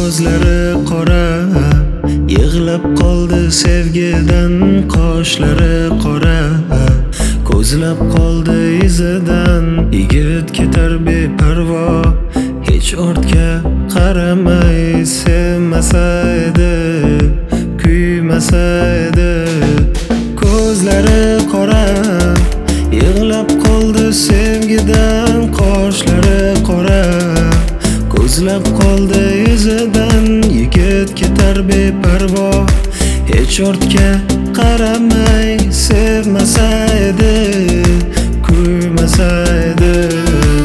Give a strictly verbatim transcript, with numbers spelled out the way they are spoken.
Ko'zlari qora, yig'lab qoldi sevgidan. Qoshlari qora, ko'zlab qoldi izidan. Yigit ketar beparvo, hech ortga qaramay. Sevmasa edi, kuymasa edi. Ko'zlari qora, yig'lab qoldi sevgidan. Qoshlari qora, ko'zlab qoldi izidan. Yigit ketar beparvo, hech ortga qaramay. Sevmasa edi, kuymasa edi.